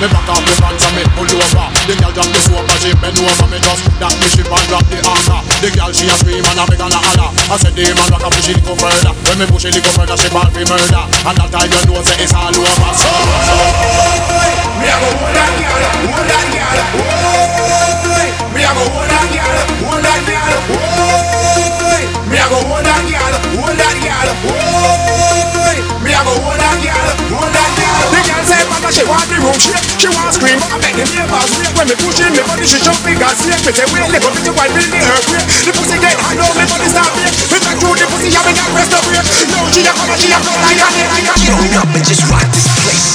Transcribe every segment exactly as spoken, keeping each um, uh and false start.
Me back off the pants and me pull over. The girl drop the soap and she bend over. Me just that me ship and drop the anchor. The girl she a scream and a beg and a holler. I said the man rock and push it go further. When me push it go further, she ball for murder. And that time you know say it's all over. So, so me a go hold that girl, hold that girl. Me a go hold that girl, hold that girl. Me a go hold that girl, hold that girl. Me a go hold that girl, hold that girl. The girl say, "Mama, she want the room shake, she want scream, but I make the neighbors wake. When me push in, me body she jump big and snake. Me say, wait, little bit of white build the earthquake. The pussy get hard, now me body start break. Me back through the pussy, yeah, me got rest of break. Now she a come and she a go like a like a. Get on up and just rock this place.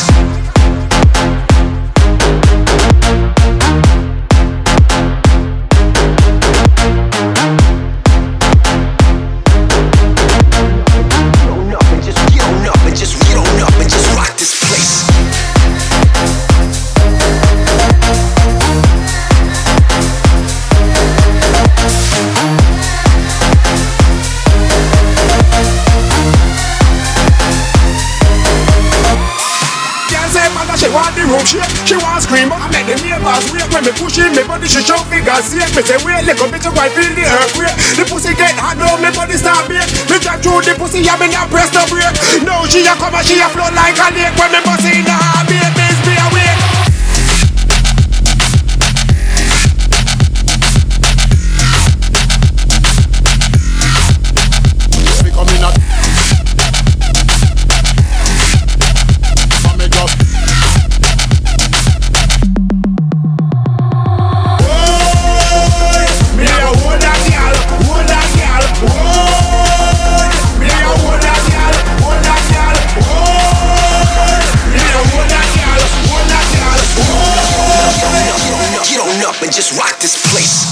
She want the room shake, she want scream, but I make the neighbors wake. When me push in, me body she jump big and snake. Me say wait, little bit of white feel the earthquake. The pussy get hot, now me body start bake. Me drive through the pussy, yeah, me not press the brake. Now she a come and she a float like a lake. When me bust in the heartbeat, me be awake. And just rock this place.